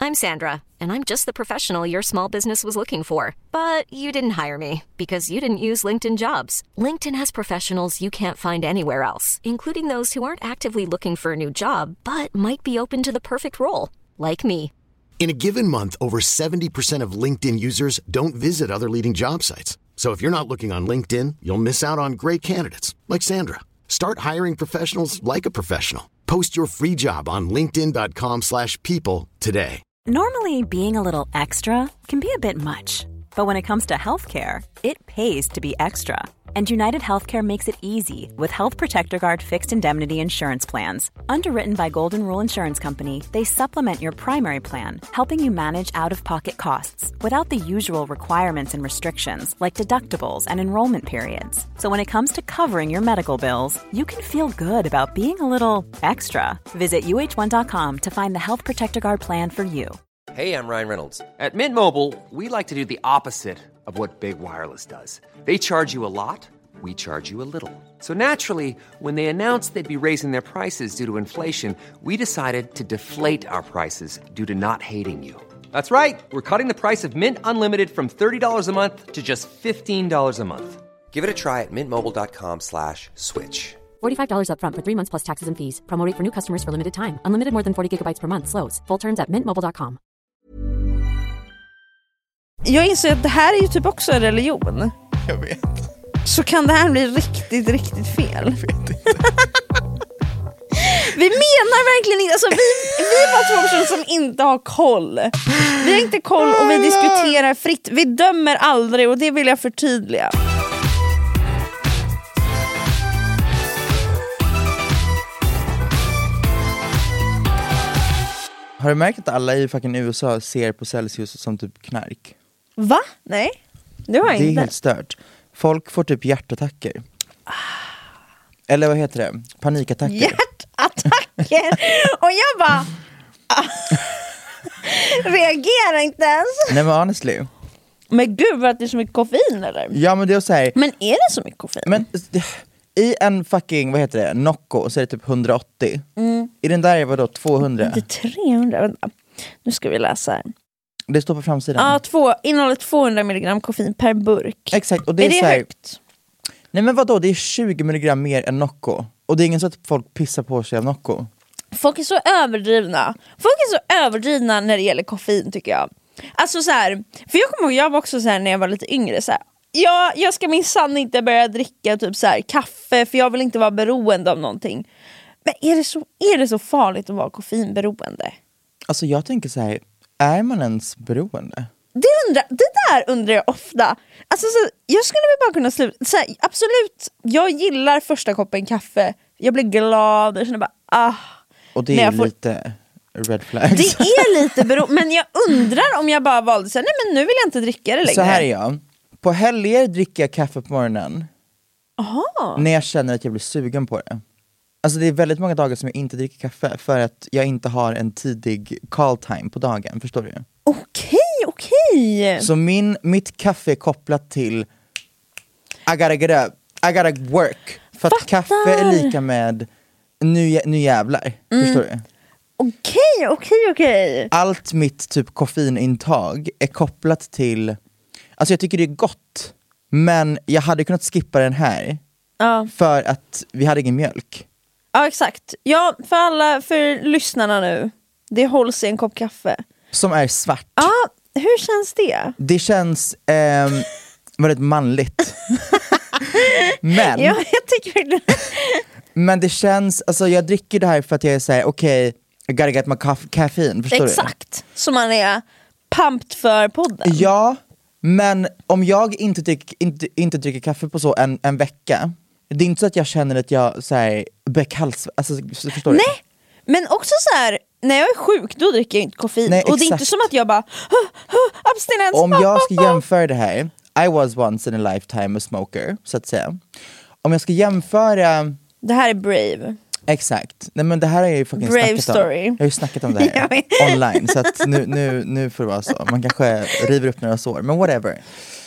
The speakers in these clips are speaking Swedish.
I'm Sandra, and I'm just the professional your small business was looking for. But you didn't hire me because you didn't use LinkedIn Jobs. LinkedIn has professionals you can't find anywhere else, including those who aren't actively looking for a new job, but might be open to the perfect role, like me. In a given month, over 70% of LinkedIn users don't visit other leading job sites. So if you're not looking on LinkedIn, you'll miss out on great candidates like Sandra. Start hiring professionals like a professional. Post your free job on linkedin.com/people today. Normally, being a little extra can be a bit much. But when it comes to healthcare, it pays to be extra. And United Healthcare makes it easy with Health Protector Guard fixed indemnity insurance plans. Underwritten by Golden Rule Insurance Company, they supplement your primary plan, helping you manage out-of-pocket costs without the usual requirements and restrictions like deductibles and enrollment periods. So when it comes to covering your medical bills, you can feel good about being a little extra. Visit uh1.com to find the Health Protector Guard plan for you. Hey, I'm Ryan Reynolds. At Mint Mobile, we like to do the opposite of what Big Wireless does. They charge you a lot, we charge you a little. So naturally, when they announced they'd be raising their prices due to inflation, we decided to deflate our prices due to not hating you. That's right. We're cutting the price of Mint Unlimited from $30 a month to just $15 a month. Give it a try at mintmobile.com/switch. $45 up front for 3 months plus taxes and fees. Promo rate for new customers for limited time. Unlimited more than 40 gigabytes per month. Slows full terms at mintmobile.com. Jag inser att det här är ju typ också en religion. Jag vet. Så kan det här bli riktigt, riktigt fel. Jag vet inte. Vi menar verkligen inte, alltså vi var två personer som inte har koll. Vi har inte koll och vi diskuterar fritt. Vi dömer aldrig och det vill jag förtydliga. Har du märkt att alla i fucking USA ser på Celsius som typ knark? Va? Nej, det var inte. Det är helt stört. Folk får typ hjärtattacker. Eller vad heter det? Panikattacker. Hjärtattacker. Och jag bara reagerar inte ens. Nej men honestly. Men gud, vad det är så mycket koffein eller? Ja men det är så här. Men är det så mycket koffein? Men i en fucking, vad heter det? Nocco så är det typ 180. I den där är vadå 200? Det är 300, vänta. Nu ska vi läsa här. Det står på framsidan. Ja, innehåller 200 mg koffein per burk. Exakt, och det är det så här, högt? Nej men vadå, det är 20 mg mer än Nocco. Och det är ingen så att folk pissar på sig av Nocco. Folk är så överdrivna. Folk är så överdrivna när det gäller koffein tycker jag. Alltså så här, för jag kommer ihåg, jag var också så här när jag var lite yngre så här. Jag ska minsann inte börja dricka typ så här kaffe för jag vill inte vara beroende av någonting. Men är det så farligt att vara koffeinberoende? Alltså jag tänker så här, är man ens beroende? Det där undrar jag ofta. Alltså så, jag skulle väl bara kunna sluta så här, absolut, jag gillar första koppen kaffe. Jag blir glad och känner bara och det är lite red flags. Det är lite men jag undrar om jag bara valde så här, nej men nu vill jag inte dricka det längre. Så här är jag. På helger dricker jag kaffe på morgonen. Aha. När jag känner att jag blir sugen på det. Alltså det är väldigt många dagar som jag inte dricker kaffe för att jag inte har en tidig call time på dagen, förstår du? Okej. Så mitt kaffe är kopplat till I gotta work. För att kaffe är lika med nu jävlar, förstår du? Okej. Allt mitt typ koffeinintag är kopplat till, alltså jag tycker det är gott, men jag hade kunnat skippa den här för att vi hade ingen mjölk. Ja exakt. Ja, för lyssnarna nu, det hålls i en kopp kaffe som är svart. Ja, hur känns det? Det känns väldigt manligt. Men ja, jag tycker det. Men det känns, alltså jag dricker det här för att jag är såhär, okej, I gotta get my caffeine, förstår Exakt, så man är pumped för podden. Ja, men om jag inte dricker kaffe på så en vecka, det är inte så att jag känner att jag såhär bekals, alltså förstår du? Nej, men också så här, när jag är sjuk då dricker jag inte koffein. Nej, och det är inte som att jag bara abstinens. Om jag ska jämföra det här, I was once in a lifetime a smoker, så att säga. Om jag ska jämföra, det här är brave. Exakt. Nej men det här är ju fucking brave snackat story. om. Jag har ju snackat om det här online. Så att nu får det vara så. Man kanske river upp några sår. Men whatever.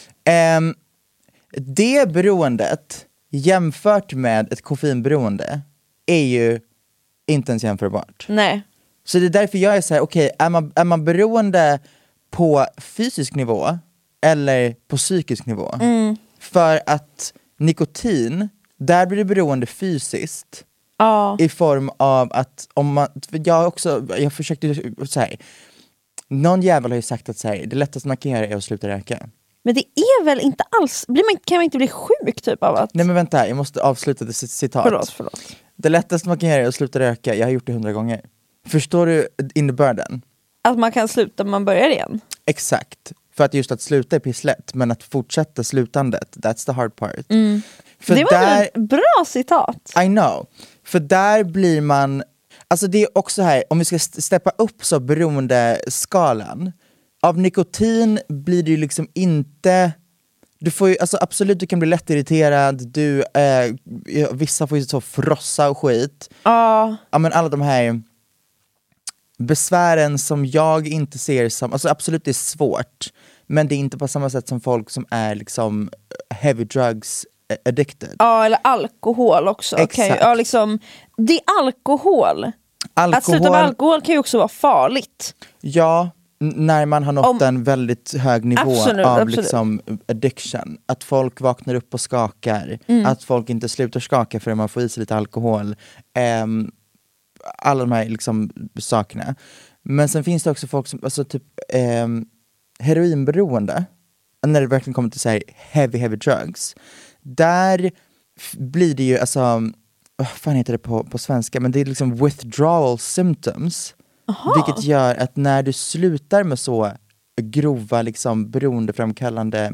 Det beroendet jämfört med ett koffeinberoende är ju inte ens jämförbart. Nej. Så det är därför jag är såhär, okej, är man beroende på fysisk nivå eller på psykisk nivå? För att nikotin, där blir det beroende fysiskt. I form av att om man, jag försökte säga, någon jävel har ju sagt att så här, det lättaste man kan göra är att sluta röka. Men det är väl inte alls, kan man inte bli sjuk typ av att... Nej men vänta, jag måste avsluta det citat. Förlåt. Det lättaste man kan göra är att sluta röka, jag har gjort det 100 gånger. Förstår du innebörden? Att man kan sluta när man börjar igen? Exakt, för att just att sluta är pisslätt, men att fortsätta slutandet, that's the hard part. För det var ett bra citat. I know, för där blir man, alltså det är också här, om vi ska steppa upp så beroendeskalan, av nikotin blir det ju liksom inte, du får ju, alltså absolut du kan bli lätt irriterad, vissa får ju så frossa och skit. Ja men alla de här besvären som jag inte ser som, alltså absolut det är svårt, men det är inte på samma sätt som folk som är liksom heavy drugs addicted. Ja, eller alkohol också. Okay. Ja, liksom, det är alkohol. Att sluta med alkohol kan ju också vara farligt. Ja, när man har nått en väldigt hög nivå av liksom addiction. Att folk vaknar upp och skakar. Att folk inte slutar skaka förrän man får i sig lite alkohol. Alla de här liksom sakerna. Men sen finns det också folk som, alltså typ heroinberoende. När det verkligen kommer till så här heavy drugs. Där blir det ju, alltså, vad fan heter det på svenska, men det är liksom withdrawal symptoms. Vilket gör att när du slutar med så grova liksom beroendeframkallande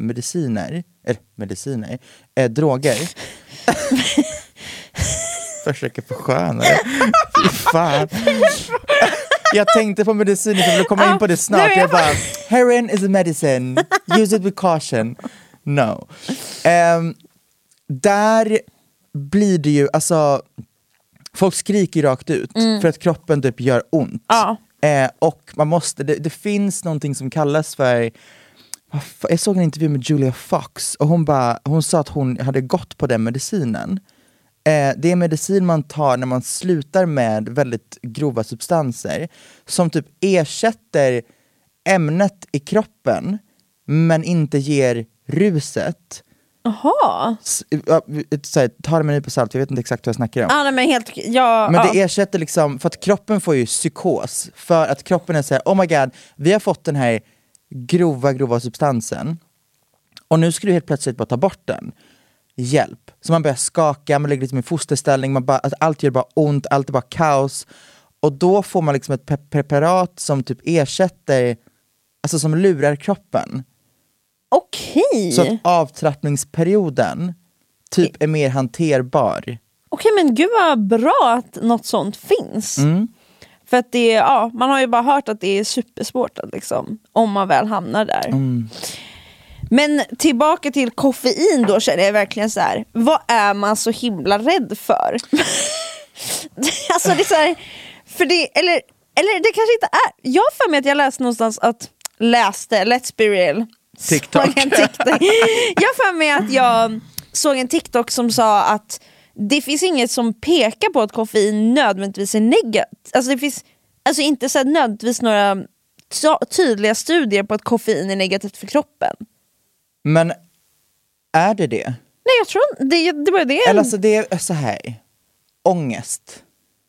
droger försöker försköna det. Fy fan. Jag tänkte på mediciner, jag ville komma in på det snart. Jag bara, heroin is a medicine, use it with caution. No. Där blir det ju, alltså folk skriker rakt ut för att kroppen typ gör ont. Och man måste, det finns någonting som kallas för, jag såg en intervju med Julia Fox och hon sa att hon hade gått på den medicinen. Det är medicin man tar när man slutar med väldigt grova substanser som typ ersätter ämnet i kroppen men inte ger ruset. Ta det med på salt, jag vet inte exakt vad jag snackar om. Men det ersätter liksom, för att kroppen får ju psykos. För att kroppen är såhär, oh my god, vi har fått den här grova substansen och nu ska du helt plötsligt bara ta bort den. Hjälp. Så man börjar skaka, man ligger liksom i fosterställning, allt gör bara ont, allt är bara kaos. Och då får man liksom ett preparat som typ ersätter, alltså som lurar kroppen. Okej. Så att avtrappningsperioden typ är mer hanterbar. Okej, men gud vad bra att något sånt finns. För att det, man har ju bara hört att det är supersvårt att liksom, om man väl hamnar där. Men tillbaka till koffein då, känner jag verkligen så här. Vad är man så himla rädd för? Alltså det är så här, för det, eller det kanske inte är. Jag har för mig att jag läste någonstans Let's Be Real TikTok. Jag för mig att jag såg en TikTok som sa att det finns inget som pekar på att koffein nödvändigtvis är negativt. Alltså det finns alltså inte så nödvändigtvis några tydliga studier på att koffein är negativt för kroppen. Men är det? Nej, jag tror det var det. Eller alltså det är så här. Ångest.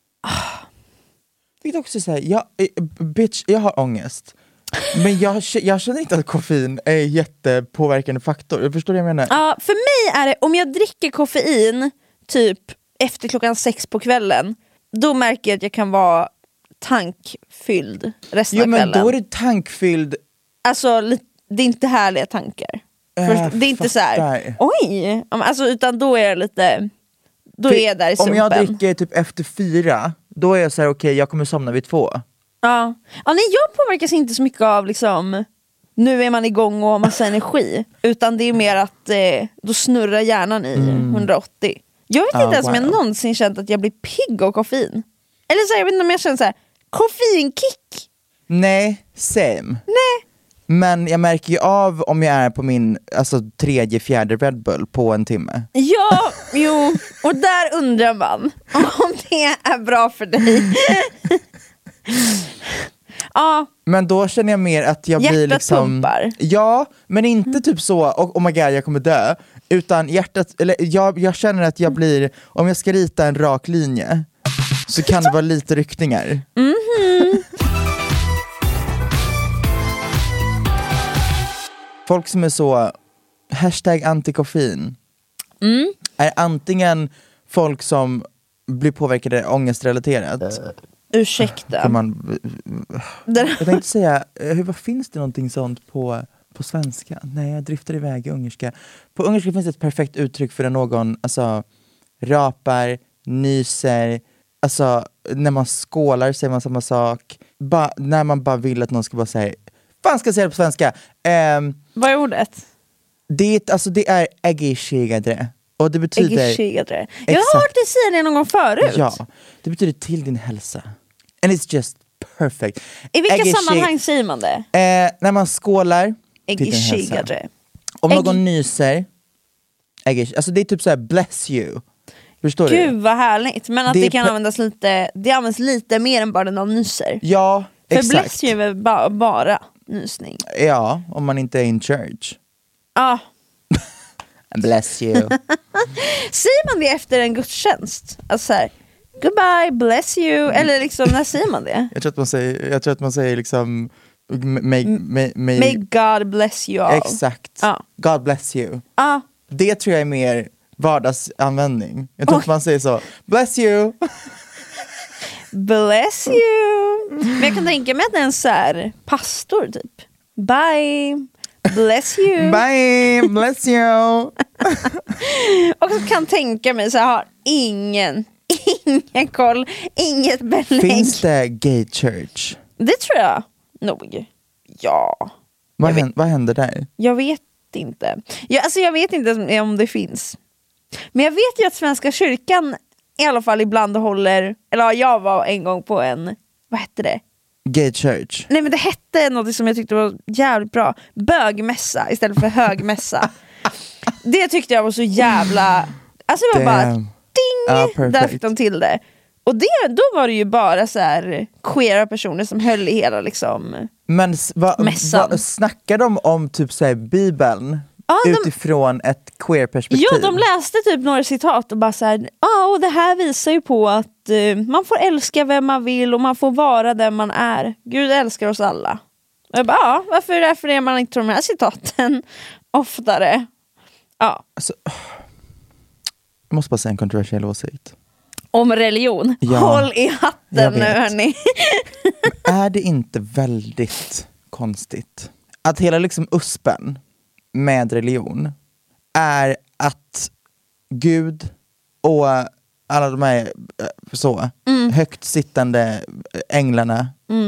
Det är också så här, jag har ångest. Men jag känner inte att koffein är en jättepåverkande faktor. Jag förstår vad jag menar. Ja, för mig är det, om jag dricker koffein typ efter 6:00 på kvällen, då märker jag att jag kan vara tankfylld resten av kvällen. Jo, men då är det tankfylld. Alltså, det är inte härliga tankar. Det är inte så här, oj, alltså, utan då är det lite, då är jag där i sumpen. Om jag dricker typ efter 4, då är jag så här, okej, jag kommer somna vid 2. Ja, nej, jag påverkas inte så mycket av liksom, nu är man igång och har massa energi, utan det är mer att då snurrar hjärnan i 180. Jag vet inte ens om jag någonsin känt att jag blir pigg av koffein. Eller så här, jag vet inte om jag känner så här, koffeinkick. Nej, same. Nej. Men jag märker ju av om jag är på min 3:e, 4:e Red Bull på en timme. Ja, jo. Och där undrar man om det är bra för dig. Ja. Men då känner jag mer att jag blir liksom... pumpar. Ja, men inte typ så, oh my god jag kommer dö. Utan hjärtat, eller jag känner att jag blir, om jag ska rita en rak linje så kan det vara lite ryckningar. Folk som är så #antikoffein är antingen folk som blir påverkade ångestrelaterat. Ursäkta. Jag tänkte säga, vad finns det någonting sånt på svenska? Nej, jag driftar iväg i ungerska. På ungerska finns det ett perfekt uttryck för när någon rapar, nyser, när man skålar säger man samma sak. När man bara vill att någon ska bara säga, fan ska jag säga det på svenska? Vad är ordet? Det är äggishigadre. Och det betyder... Äggishigadre. Jag har hört dig säga det någon gång förut. Ja, det betyder till din hälsa. And it's just perfect. I vilka sammanhang säger man det? När man skålar, äggishigadre. Om någon nyser, alltså det är typ såhär bless you. Förstår du? Gud vad härligt. Men att det kan användas lite, det används lite mer än bara när någon nyser. Ja, exakt. För bless you är bara nysning. Ja, om man inte är in church. Ja. Bless you. Säger man det efter en gudstjänst? Alltså såhär, goodbye, bless you. Eller liksom, när säger man det? Jag tror att man säger liksom may God bless you all. Exakt. God bless you. Det tror jag är mer vardagsanvändning. Jag tror att man säger så, bless you. Bless you. Men jag kan tänka mig att det är en så här pastor typ. Bye, bless you. Bye, bless you. Och så kan tänka mig så jag har ingen koll, inget belägg. Finns det gay church? Det tror jag nog. Ja. Vad händer där? Jag vet inte. Jag vet inte om det finns. Men jag vet ju att Svenska kyrkan i alla fall ibland håller, eller jag var en gång på en, vad hette det? Gay church. Nej men det hette något som jag tyckte var jävligt bra. Bögmässa istället för högmässa. Det tyckte jag var så jävla, alltså det var bara ding, där fick de till det. Och då var det ju bara så här queera personer som höll i hela liksom. Men snackar de om typ så här Bibeln? Utifrån ett queer-perspektiv. Ja, de läste typ några citat och bara såhär, och det här visar ju på att man får älska vem man vill och man får vara den man är. Gud älskar oss alla. Och jag bara, varför är man inte de här citaten oftare? Ja. Alltså, jag måste bara säga en kontroversiell åsikt. Om religion. Ja, håll i hatten nu hörni. Är det inte väldigt konstigt att hela liksom uspen med religion är att Gud och alla de här högt sittande änglarna,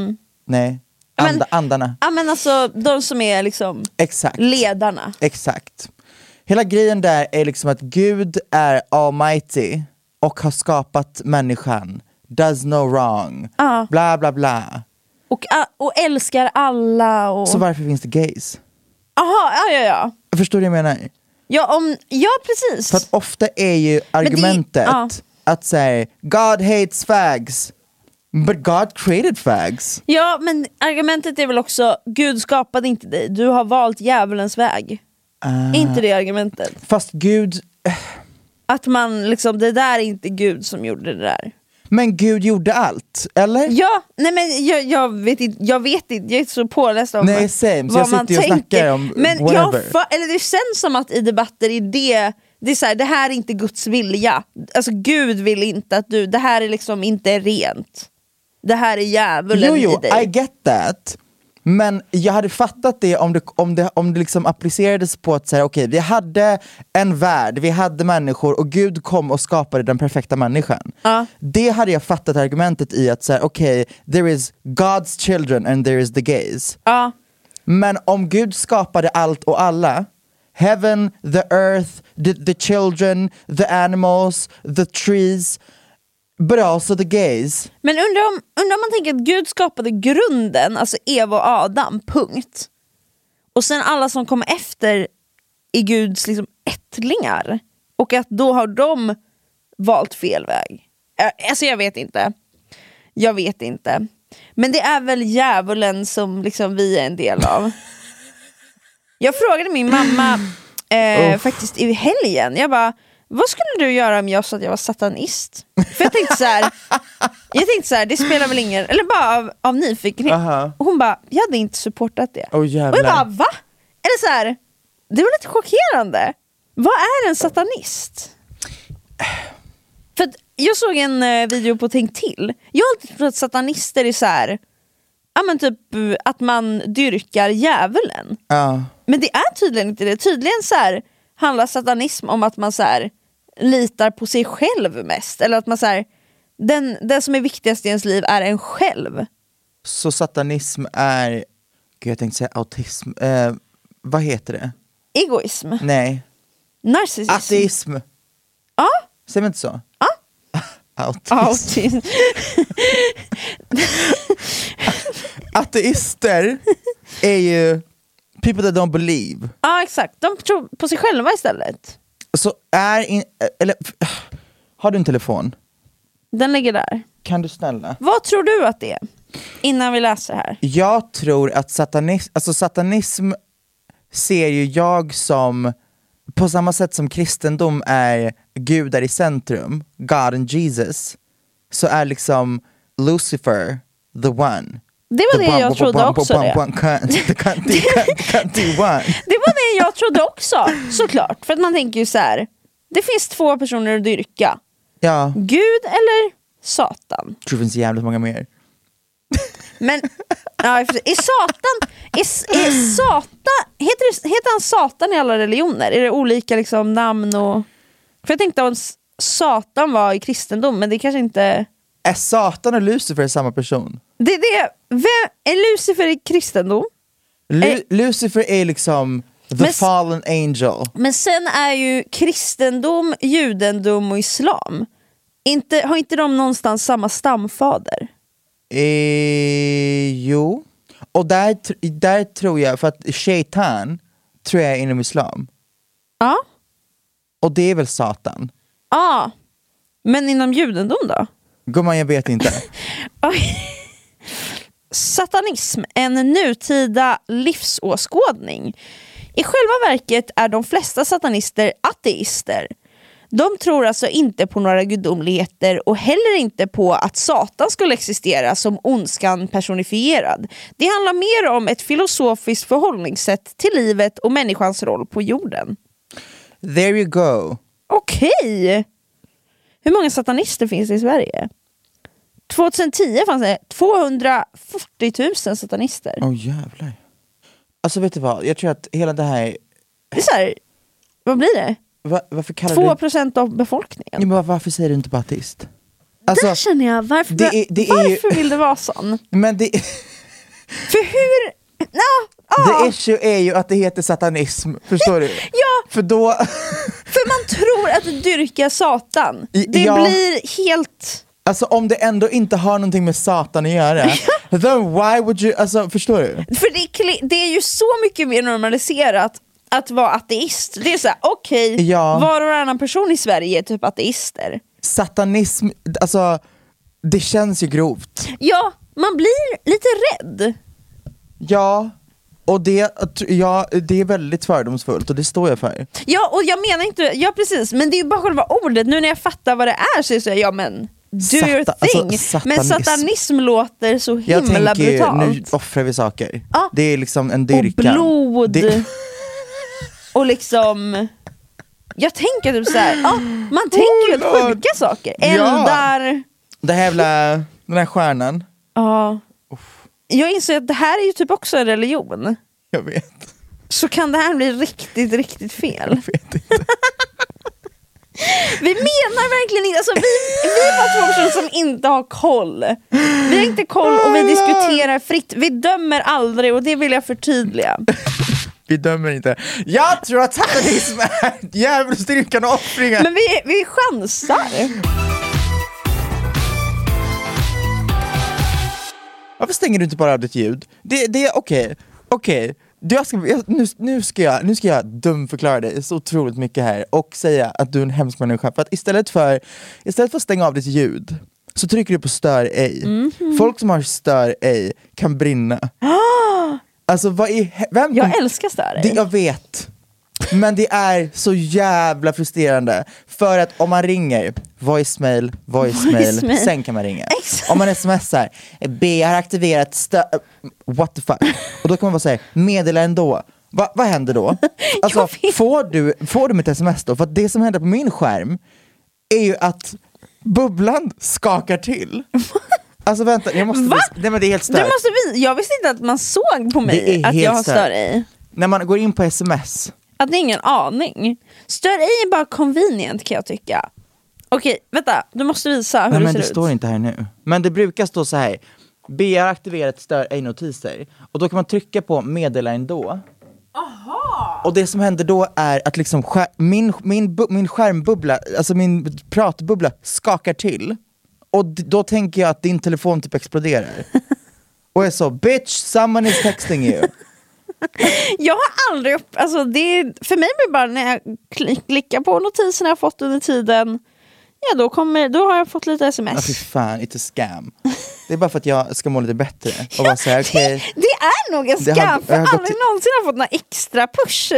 andarna. Ja men alltså de som är liksom ledarna. Exakt. Hela grejen där är liksom att Gud är almighty och har skapat människan, does no wrong, bla bla bla. Och älskar alla. Och... Så varför finns det gays? Aha, ja. Förstår du vad jag menar? Ja, precis. För att ofta är ju argumentet att säga God hates fags, but God created fags. Ja, men argumentet är väl också Gud skapade inte dig, du har valt djävulens väg. Inte det argumentet. Fast Gud... Att man liksom, det där är inte Gud som gjorde det där. Men Gud gjorde allt, eller? Ja, nej men jag vet inte, jag är så påläst om vad jag man tänker. Snackar om men eller det känns som att i debatter i det är så här, det här är inte Guds vilja. Alltså Gud vill inte att det här är liksom inte rent. Det här är djävulen i dig. I get that. Men jag hade fattat det om det liksom applicerades på att säga okej, vi hade en värld, vi hade människor och Gud kom och skapade den perfekta människan. Det hade jag fattat argumentet i att säga okej, there is God's children and there is the gays. Men om Gud skapade allt och alla, heaven, the earth, the children, the animals, the trees, but also the gays. Men undrar om man tänker att Gud skapade grunden, alltså Eva och Adam, punkt. Och sen alla som kommer efter är Guds liksom ättlingar. Och att då har de valt fel väg. Alltså jag vet inte. Men det är väl djävulen som liksom vi är en del av. Jag frågade min mamma faktiskt i helgen. Jag bara, vad skulle du göra om jag sa att jag var satanist? För jag tänkte så här, det spelar väl ingen, eller bara av nyfikenhet. Och hon bara, jag hade inte supportat det. Och jag bara, va? Eller så här, det var lite chockerande. Vad är en satanist? För att jag såg en video på Tänk till. Jag har alltid trott att satanister är så här, ja men typ att man dyrkar djävulen. Men det är tydligen inte det. Tydligen så här handlar satanism om att man så här litar på sig själv mest, eller att man så här, den som är viktigast i ens liv är en själv. Så satanism är, gud jag tänkte säga autism, vad heter det? Egoism? Nej. Narcissism? Ateism? Ja. Säger man inte så? Ja. Autism. Ateister är ju people that don't believe. Ja exakt, de tror på sig själva istället. Så har du en telefon? Den ligger där. Kan du snälla? Vad tror du att det är? Innan vi läser här. Jag tror att satanism ser ju jag som, på samma sätt som kristendom är Gud är i centrum, God and Jesus, så är liksom Lucifer the one. Det var det jag trodde också. Det var det jag trodde också, såklart. För att man tänker ju så här, det finns två personer att dyrka. Ja. Gud eller Satan. Jag tror det finns jävligt många mer. Men ja, är Satan heter han Satan i alla religioner? Är det olika liksom namn och... För jag tänkte att Satan var i kristendom, men det kanske inte... Är Satan och Lucifer samma person? Vem är Lucifer i kristendom? Lucifer är liksom fallen angel. Men sen är ju kristendom, judendom och islam, har inte de någonstans samma stamfader? Jo. Och där tror jag, för att shaitan tror jag är inom islam. Ja. Och det är väl Satan? Ja. Men inom judendom då? Gumman, jag vet inte. Satanism, en nutida livsåskådning. I själva verket är de flesta satanister ateister. De tror alltså inte på några gudomligheter och heller inte på att Satan skulle existera som ondskan personifierad. Det handlar mer om ett filosofiskt förhållningssätt till livet och människans roll på jorden. There you go. Okej. Hur många satanister finns det i Sverige? 2010 fanns det 240 000 satanister. Jävlar. Alltså vet du vad, jag tror att hela det här... Det är så här, vad blir det? Varför kallar 2% av befolkningen. Ja, men varför säger du inte bara ateist? Alltså, där känner jag, varför vill det vara sån? Men det... För hur... The issue är ju att det heter satanism, förstår du? Ja, för då... för man tror att dyrka Satan. Det blir helt... Alltså om det ändå inte har någonting med Satan att göra, then why would you... Alltså, förstår du? För det är ju så mycket mer normaliserat att vara ateist. Det är så här, okej, var och varannan person i Sverige är typ ateister. Satanism, alltså det känns ju grovt. Ja, man blir lite rädd. Ja, och det är väldigt fördomsfullt och det står jag för. Ja, och jag menar inte, ja precis, men det är ju bara själva ordet. Nu när jag fattar vad det är så säger jag, ja men do your thing. Alltså, men satanism låter så himla brutalt. Nu offrar vi saker. Det är liksom en dyrkan. Och blod. Och liksom, jag tänker typ såhär, man tänker ju sjuka saker. Eldar. Det här jävla, den här stjärnan. Ja. Jag inser att det här är ju typ också en religion. Jag vet. Så kan det här bli riktigt, riktigt fel. Jag vet inte. Vi menar verkligen inte, alltså vi var två personer som inte har koll. Vi har inte koll och vi diskuterar fritt. Vi dömer aldrig och det vill jag förtydliga. Vi dömer inte. Jag tror att satanism är djävulsdyrkan och offringar. Men vi chansar. Varför stänger du inte bara av ditt ljud? Det är okej. Nu ska jag dumförklara dig så otroligt mycket här och säga att du är en hemsk människa. För att istället för att stänga av ditt ljud så trycker du på stör ej. Folk som har stör ej kan brinna. Alltså vem Jag älskar stör ej. Jag vet. Men det är så jävla frustrerande. För att om man ringer, voicemail, sen kan man ringa. Om man smsar, B har aktiverat what the fuck. Och då kan man bara säga, meddela ändå. Vad händer då? Alltså, får du mitt sms då? För att det som händer på min skärm är ju att bubblan skakar till. Alltså vänta, jag måste nej, men det är helt stört. Jag visste inte att man såg på mig att jag har stör ej. När man går in på sms. Att det är ingen aning. Stör ej är bara convenient kan jag tycka. Okej, vänta, du måste visa hur det ser ut. Men det står inte här nu. Men det brukar stå så här. B har aktiverat stör ej-notiser. Och då kan man trycka på meddela ändå. Aha. Och det som händer då är att liksom min skärmbubbla, alltså min pratbubbla skakar till. Och då tänker jag att din telefon typ exploderar. Och jag så, bitch, someone is texting you. Jag har aldrig alltså för mig blir det bara när jag klickar på notiserna jag fått under tiden. Ja, då har jag fått lite sms. Ja, fy fan, it's a scam. Det är bara för att jag ska må lite bättre. Och bara säga, okay, det är nog en scam, för jag aldrig någonsin har fått några extra push.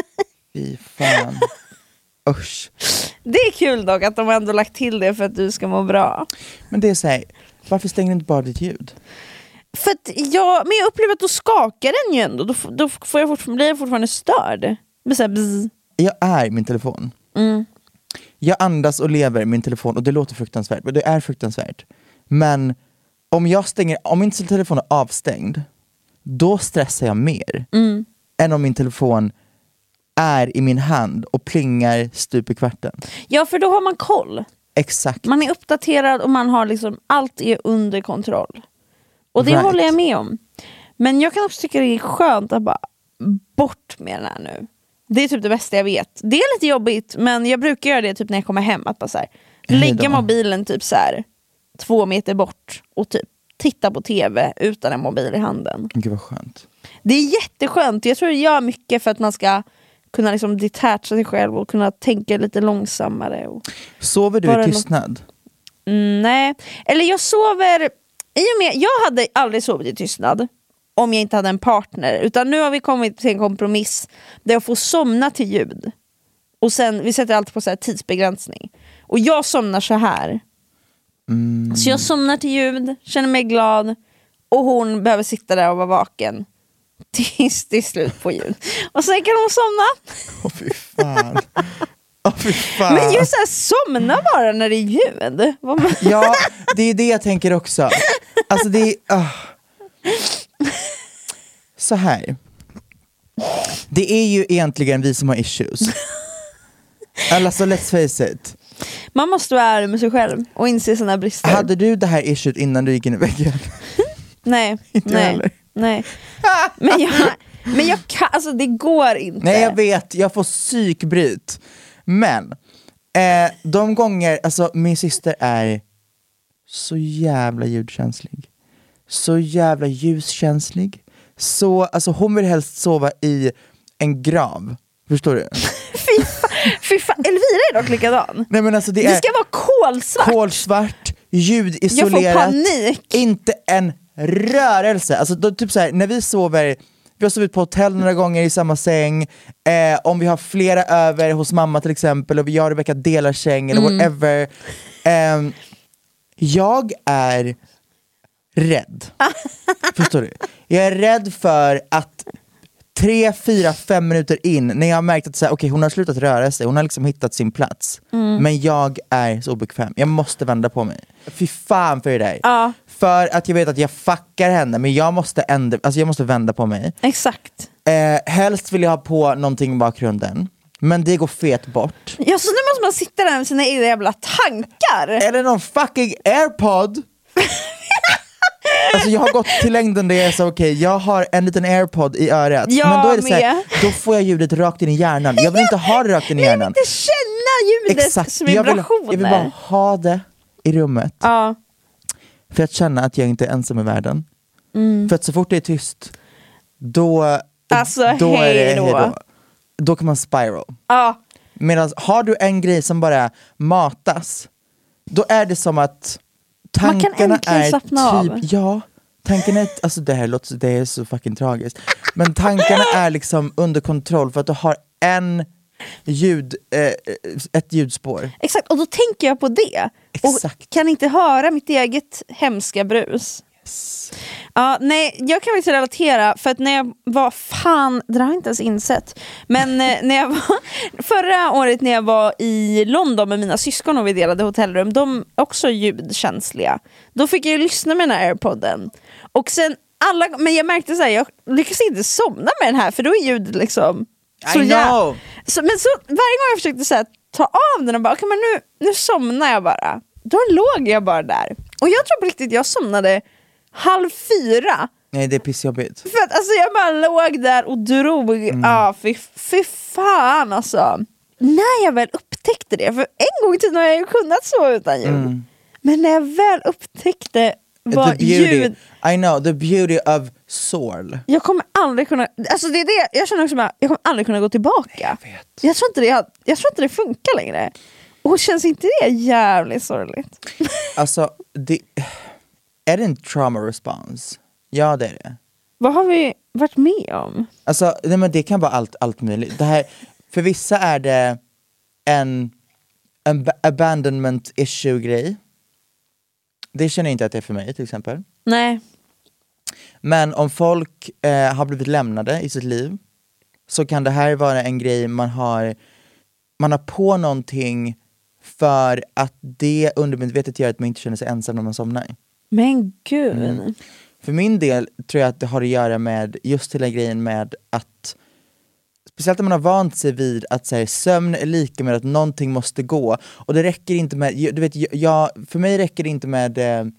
Fy fan. Usch. Det är kul dock att de har ändå lagt till det för att du ska må bra. Men det är så här, varför stänger du inte bara ditt ljud? För att jag upplever att då skakar den ju ändå. Då blir jag fortfarande störd. Jag är min telefon. Jag andas och lever min telefon. Och det låter fruktansvärt. Och det är fruktansvärt. Men om min telefon är avstängd, då stressar jag mer. Än om min telefon är i min hand och plingar stup i kvarten. Ja, för då har man koll. Exakt. Man är uppdaterad och man har liksom, allt är under kontroll. Och det håller jag med om. Men jag kan också tycka det är skönt att bara bort med den här nu. Det är typ det bästa jag vet. Det är lite jobbigt, men jag brukar göra det typ när jag kommer hem. Att bara så här, lägga mobilen typ så här 2 meter bort och typ titta på tv utan en mobil i handen. Gud vad skönt. Det är jätteskönt. Jag tror det gör mycket för att man ska kunna liksom detacha sig själv och kunna tänka lite långsammare. Sover du i tystnad? Nej. Eller jag sover... Jag hade aldrig sovit i tystnad om jag inte hade en partner. Utan nu har vi kommit till en kompromiss där jag får somna till ljud. Och sen, vi sätter alltid på så här tidsbegränsning. Och jag somnar så här. Så jag somnar till ljud, känner mig glad. Och hon behöver sitta där och vara vaken tills det är slut på ljud. Och sen kan hon somna. Fy fan. Fy fan. Men just såhär, somna bara när det är ljud. Ja, det är det jag tänker också. Alltså det är... Så här. Det är ju egentligen vi som har issues. Alltså let's face it. Man måste vara ärlig med sig själv och inse sina brister. Hade du det här issuet innan du gick in i väggen? Nej. Men jag kan, alltså det går inte. Nej, jag vet, jag får psykbryt. Men de gånger, alltså min syster är så jävla ljudkänslig. Så jävla ljuskänslig. Så, alltså hon vill helst sova i en grav. Förstår du? Fy fan, Elvira är dock likadan. Nej, men alltså det ska vara kolsvart, ljudisolerat. Jag får panik. Inte en rörelse. Alltså då, typ så här, när vi sover, vi har sovit på hotell några gånger i samma säng. Om vi har flera över hos mamma till exempel, och jag och Rebecca delar säng eller whatever. Jag är rädd. Förstår du? Jag är rädd för att 3, 4, 5 minuter in, när jag har märkt att okay, hon har slutat röra sig, hon har liksom hittat sin plats. Men jag är så obekväm. Jag måste vända på mig. Fy fan för det där. För att jag vet att jag fuckar henne, men jag måste jag måste vända på mig. Exakt. Helst vill jag ha på någonting i bakgrunden, men det går fet bort. Ja, så nu måste man sitta där med sina egna jävla tankar. Eller någon fucking AirPod. Alltså jag har gått till längden där jag är så okej, jag har en liten AirPod i örat. Men då är det så här, då får jag ljudet rakt in i hjärnan. Jag vill inte ha det rakt in i hjärnan. Jag vill inte känna ljudets vibrationer. Jag vill bara ha det i rummet. Ja. För att känna att jag inte är ensam i världen. För att så fort det är tyst, då är det hejdå. Då kan man spiral. Medan har du en grej som bara matas, då är det som att Man kan äntligen slappna av. Ja, tanken är, alltså det är så fucking tragiskt. Men tankarna är liksom under kontroll för att du har ett ljudspår. Exakt, och då tänker jag på det. Exakt. Och kan inte höra mitt eget hemska brus. Yes. Ja, nej, jag kan inte relatera, för att när jag var, det har jag inte ens insett, men när jag var, förra året när jag var i London med mina syskon och vi delade hotellrum, de är också ljudkänsliga, då fick jag ju lyssna med den här AirPodden och sen men jag märkte så här, jag lyckas inte somna med den här, för då är ljudet liksom så I know. Men så varje gång jag försökte så här, ta av den och bara, okay, men nu somnar jag bara, då låg jag bara där, och jag tror på riktigt jag somnade 3:30. Nej, det är pissjobbigt. För att alltså, jag bara låg där och drog. Fy fan alltså. När jag väl upptäckte det, för en gång i tiden har jag ju kunnat sova utan ljud. Men när jag väl upptäckte vad ljud... I know, the beauty of soul. Jag kommer aldrig kunna... Alltså det är det, jag känner också att jag kommer aldrig kunna gå tillbaka. Jag tror inte det funkar längre. Och känns inte det jävligt sorgligt? Alltså, är det en trauma response? Ja, det är det. Vad har vi varit med om? Alltså, nej, men det kan vara allt möjligt. Det här, för vissa är det en abandonment issue-grej. Det känner jag inte att det är för mig, till exempel. Nej. Men om folk har blivit lämnade i sitt liv, så kan det här vara en grej man har på någonting för att det undermedvetet gör att man inte känner sig ensam när man somnar. Men gud. För min del tror jag att det har att göra med just hela grejen med att, speciellt när man har vant sig vid att säga sömn är lika med att någonting måste gå, och det räcker inte med, du vet, för mig räcker det inte med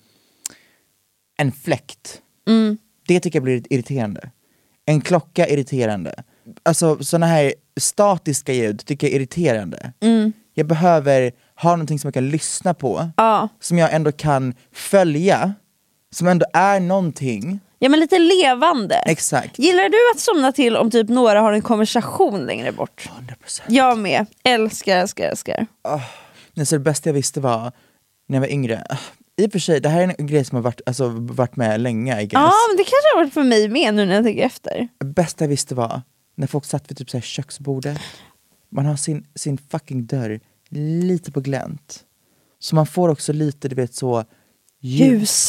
en fläkt. Det tycker jag blir irriterande. En klocka irriterande. Alltså såna här statiska ljud tycker jag är irriterande. Jag behöver ha någonting som jag kan lyssna på, som jag ändå kan följa, som ändå är någonting. Ja, men lite levande. Exakt. Gillar du att somna till om typ några har en konversation längre bort? 100%. Jag med. Älskar. Så det bästa jag visste var när jag var yngre. I och för sig, det här är en grej som har varit med länge, I guess. Ja, men det kanske har varit för mig med nu när jag tänker efter. Det bästa jag visste var när folk satt vid typ så här köksbordet. Man har sin fucking dörr lite på glänt. Så man får också lite, du vet, så ljus.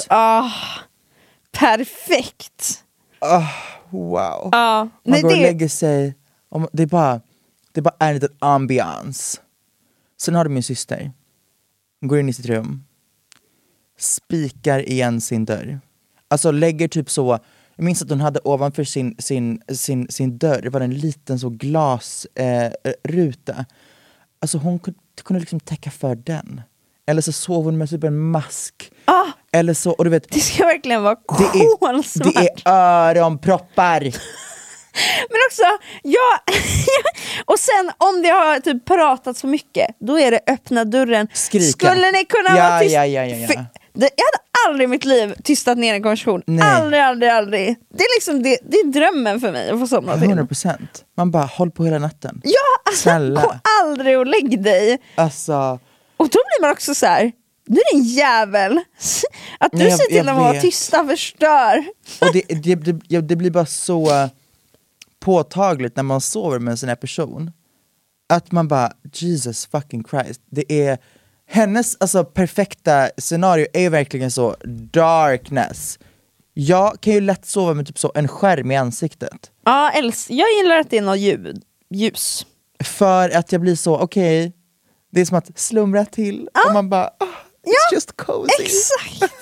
Perfekt. Wow. Man går och lägger sig. Det är bara en liten ambiance. Sen har du min syster. Hon går in i sitt rum, spikar igen sin dörr. Alltså lägger typ så. Jag minns att hon hade ovanför sin dörr, det var en liten så glasruta. Alltså hon kunde liksom täcka för den. Eller så sov hon med typ en mask. Eller så, och du vet, det ska verkligen vara kolsvart. Det är öronproppar. Men också, och sen om det har typ pratat så mycket, då är det öppna dörren. Skrika. Skulle ni kunna vara tyst? Ja. Jag hade aldrig i mitt liv tystat ner en konversation. Aldrig. Det är liksom det är drömmen för mig att få somna till. 100%. Man bara, håll på hela natten. Ja, alltså, gå aldrig och lägg dig. Alltså. Och då blir man också så här: nu är det en jävel. Att du ser till att vara tysta förstör. Och det blir bara så påtagligt när man sover med en sån här person. Att man bara, Jesus fucking Christ. Det är hennes perfekta scenario är verkligen så darkness. Jag kan ju lätt sova med typ så en skärm i ansiktet. Ja, jag gillar att det är något ljus. För att jag blir så, okej, det är som att slumra till. Och man bara, it's just cozy. Exakt.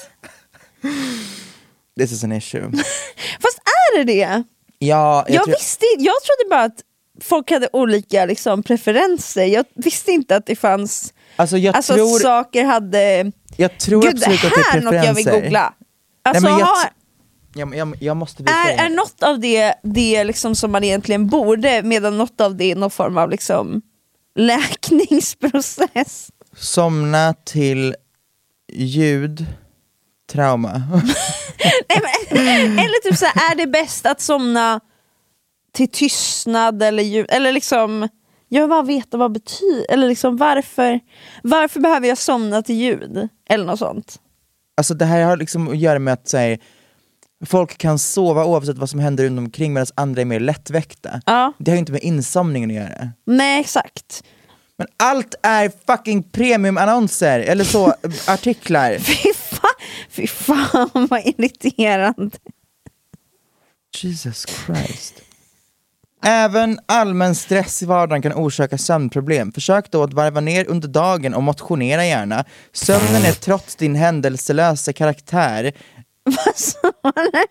This is an issue. Fast är det? Ja, jag trodde bara att folk hade olika liksom preferenser. Jag visste inte att det fanns saker hade. Jag tror absolut att det är preferenser. Något jag vill googla. Alltså, jag måste visa är något av det liksom som man egentligen borde, medan något av det är någon form av liksom läkningsprocess. Somna till ljud, trauma. Eller typ så här, är det bäst att somna till tystnad eller ljud, eller liksom, jag vill bara veta vad betyder, eller liksom varför behöver jag somna till ljud eller något sånt. alltså det här har liksom att göra med att säga, folk kan sova oavsett vad som händer runt omkring medan andra är mer lättväckta. Det har ju inte med insomningen att göra. Nej, exakt. Men allt är fucking premiumannonser eller så, artiklar. Fy fan vad irriterande. Jesus Christ. Även allmän stress i vardagen kan orsaka sömnproblem. Försök då att varva ner under dagen och motionera gärna. Sömnen är trots din händelselösa karaktär. Vad sa du?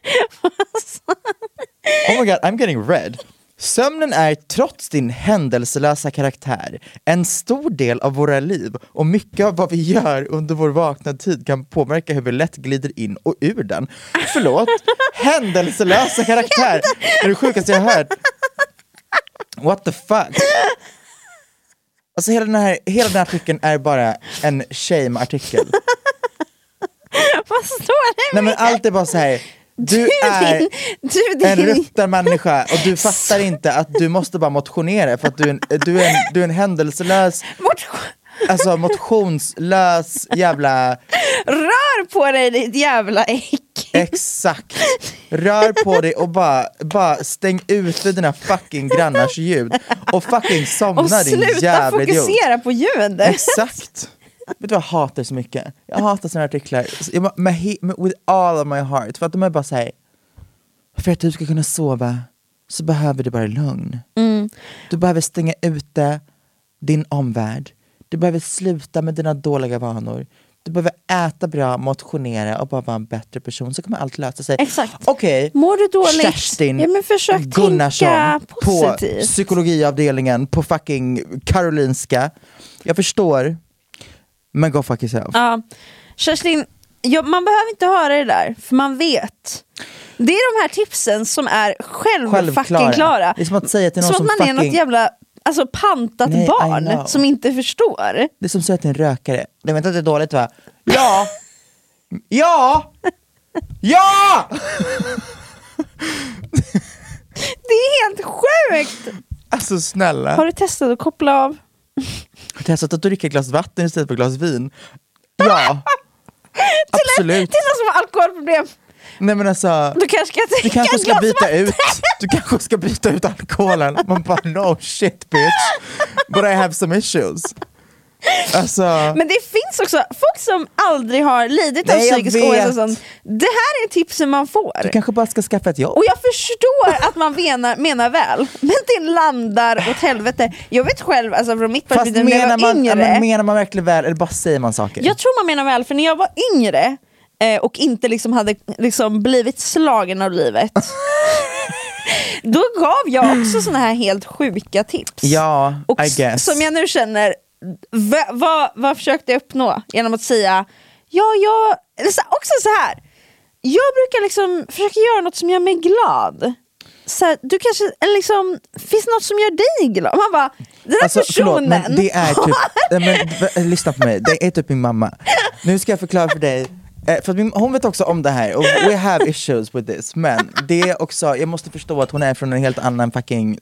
Oh my god, I'm getting red. Sömnen är trots din händelselösa karaktär en stor del av våra liv, och mycket av vad vi gör under vår vakna tid kan påverka hur vi lätt glider in och ur den. Förlåt, händelselösa karaktär. Det är det sjukaste jag har hört. What the fuck? Alltså hela den här artikeln är bara en shame-artikel. Vad står det? Nej men allt är bara så här. Du är en ruttarmänniska och du fattar inte att du måste bara motionera för att du är en händelselös, alltså motionslös jävla... Rör på dig ditt jävla äck. Exakt. Rör på dig och bara stäng ute dina fucking grannars ljud och fucking somna, din jävla idiot. Och sluta fokusera på ljudet. Exakt. Vet du vad jag hatar så mycket? Jag hatar såna artiklar with all of my heart. För att de är bara såhär, för att du ska kunna sova så behöver du bara lugn. Du behöver stänga ute din omvärld. Du behöver sluta med dina dåliga vanor. Du behöver äta bra, motionera och bara vara en bättre person, så kommer allt lösa sig. Exakt. Okej, mår du dåligt? Kerstin försök Gunnarsson på positivt. psykologiavdelningen på fucking Karolinska. Jag förstår. Men go fuck yourself. Ja, Kerstin, man behöver inte höra det där, för man vet. Det är de här tipsen som är självklara. Det är som att säga till någon som man är något jävla pantat barn som inte förstår. Det är som att säga till en rökare. Det vet inte att det är dåligt, va? Ja! Ja! Ja! Det är helt sjukt. Alltså snälla. Har du testat att koppla av? Har du testat att dricka ett glas vatten istället för ett glas vin? Ja. Absolut. Till någon som har alkoholproblem. Nej men alltså, du kanske ska byta ut alkoholen. Man bara, no shit bitch, but I have some issues. Alltså, men det finns också folk som aldrig har lidit av psykisk ohälsa. Det här är tipsen man får. Du kanske bara ska skaffa ett jobb. Och jag förstår att man menar väl, men det landar åt helvete. Jag vet själv, alltså från mitt perspektiv när jag var yngre. Menar man verkligen väl eller bara säger man saker? Jag tror man menar väl, för när jag var yngre och inte hade blivit slagen av livet då gav jag också såna här helt sjuka tips. Ja, och I guess. Som jag nu känner, vad försökte jag uppnå genom att säga också så här. Jag brukar försöka göra något som gör mig glad. Så här, du kanske finns något som gör dig glad. Man bara, den här personen. Förlåt, men det är typ lyssna på mig, det är typ min mamma. Nu ska jag förklara för dig. För att hon vet också om det här och we have issues with this, men det är också, jag måste förstå att hon är från en helt annan fucking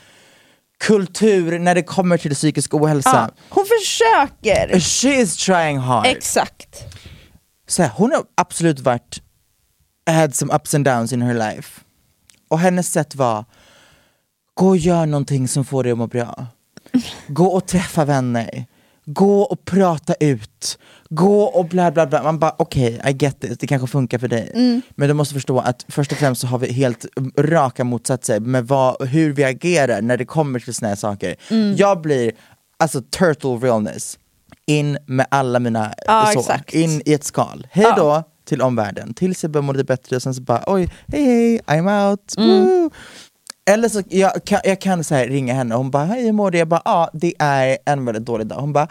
kultur när det kommer till psykisk ohälsa. Hon försöker. She is trying hard. Exakt. Så här, hon har absolut had some ups and downs in her life. Och hennes sätt var, gå och gör någonting som får dig att må bra. Gå och träffa vänner. Gå och prata ut. Gå och bla bla bla. Man bara okej, I get this. Det kanske funkar för dig. Men du måste förstå att först och främst så har vi helt raka motsatser med hur vi agerar när det kommer till såna här saker. Jag blir turtle realness. In med alla mina in i ett skal. Hej då till omvärlden. Tills jag börjar må lite bättre och sen så bara oj, hej, I'm out. Eller så jag kan så här ringa henne och hon bara, hej, hur mår du? Jag bara, det är en väldigt dålig dag. Hon bara,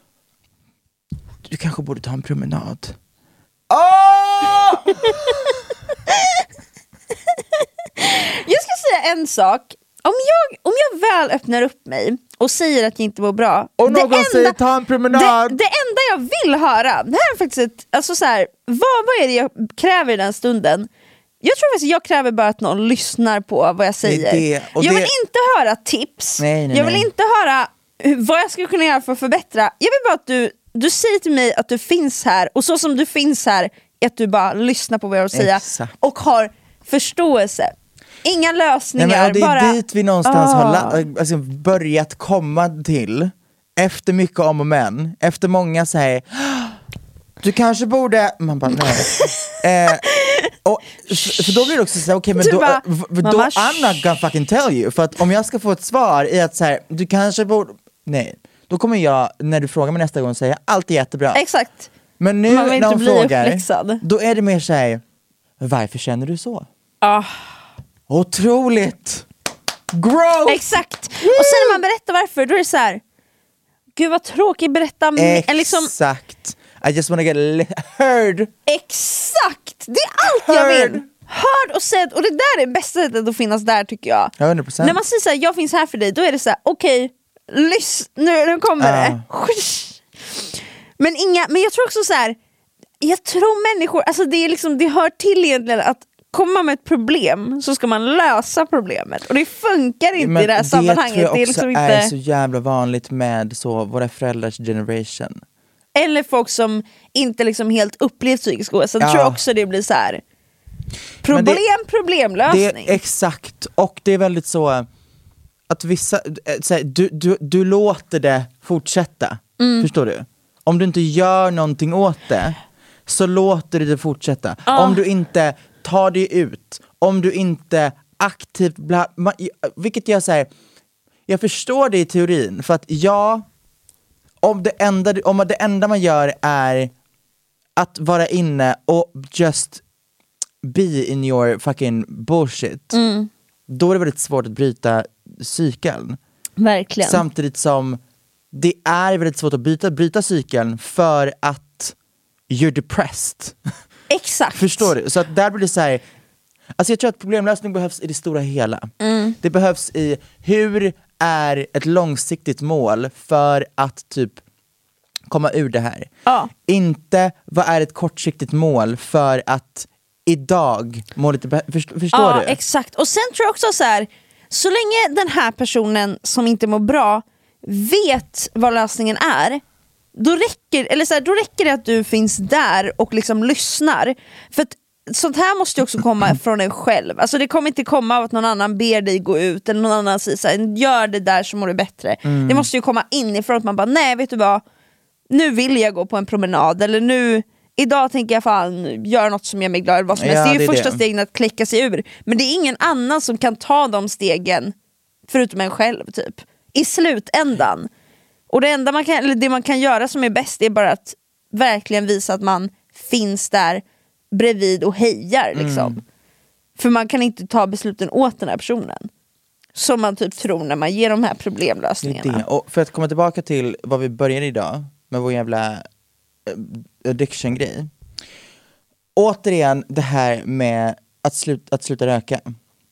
du kanske borde ta en promenad. Jag ska säga en sak. Om jag väl öppnar upp mig och säger att jag inte mår bra, och någon säger ta en promenad, det enda jag vill höra, det här är faktiskt vad är det jag kräver i den stunden? Jag tror faktiskt jag kräver bara att någon lyssnar på vad jag säger. Jag vill inte höra tips. Nej, jag vill inte höra vad jag ska kunna göra för att förbättra. Jag vill bara att du du säger till mig att du finns här, och så som du finns här är att du bara lyssnar på vad jag har att säga. Exakt. Och har förståelse. Inga lösningar. Nej, men det är bara... dit vi någonstans har börjat komma till. Efter mycket om och men. Efter många säger du kanske borde... Man bara nej. För då blir det också så här, okej, men då I'm not gonna fucking tell you. För att om jag ska få ett svar i att så här, du kanske borde... Nej. Då kommer jag, när du frågar mig nästa gång, säga allt är jättebra. Exakt. Men nu när de frågar, då är det mer så här, varför känner du så? Otroligt growth! Exakt. Och sen när man berättar varför, då är det så här, gud vad tråkigt, berätta exakt. I just wanna get heard. Exakt, det är allt jag vill. Hörd och sedd, och det där är det bästa sättet att finnas där, tycker jag. 100%. När man säger så här, jag finns här för dig, då är det så här, okej, nu kommer det. Men jag tror också så här, jag tror människor, alltså det är liksom, det hör till egentligen att komma med ett problem så ska man lösa problemet, och det funkar inte i det här sammanhanget. Det tror jag också också inte... är så jävla vanligt med så våra föräldrars generation. Eller folk som inte liksom helt upplevt psykisk ohälsa. Jag tror också det blir så här problemlösning. Det är exakt, och det är väldigt så att vissa så här, du låter det fortsätta. Förstår du? Om du inte gör någonting åt det, så låter du det fortsätta. Om du inte tar det ut, om du inte aktivt vilket jag säger, jag förstår det i teorin, för att om det enda man gör är att vara inne och just be in your fucking bullshit, då är det väldigt svårt att bryta cykeln. Verkligen. Samtidigt som det är väldigt svårt att bryta cykeln för att you're depressed. Exakt. Förstår du? Så att där blir det så här, alltså jag tror att problemlösning behövs i det stora hela. Det behövs i hur är ett långsiktigt mål för att typ komma ur det här. Inte vad är ett kortsiktigt mål för att idag må lite förstår du? Exakt. Och sen tror jag också så här, så länge den här personen som inte mår bra vet vad lösningen är, då räcker det att du finns där och liksom lyssnar. För att sånt här måste ju också komma från en själv. Alltså det kommer inte komma av att någon annan ber dig gå ut, eller någon annan säger så här, gör det där så mår du bättre. Det måste ju komma inifrån, att man bara, nej vet du vad, nu vill jag gå på en promenad, eller idag tänker jag fan göra något som gör mig glad, eller vad som helst. Det är ju första stegen att klicka sig ur. Men det är ingen annan som kan ta de stegen förutom en själv typ. I slutändan. Och det enda man kan göra som är bäst är bara att verkligen visa att man finns där bredvid och hejar liksom. För man kan inte ta besluten åt den här personen, som man typ tror när man ger de här problemlösningarna. Det. Och för att komma tillbaka till vad vi började idag med vår jävla addiction-grej. Återigen det här med att sluta röka.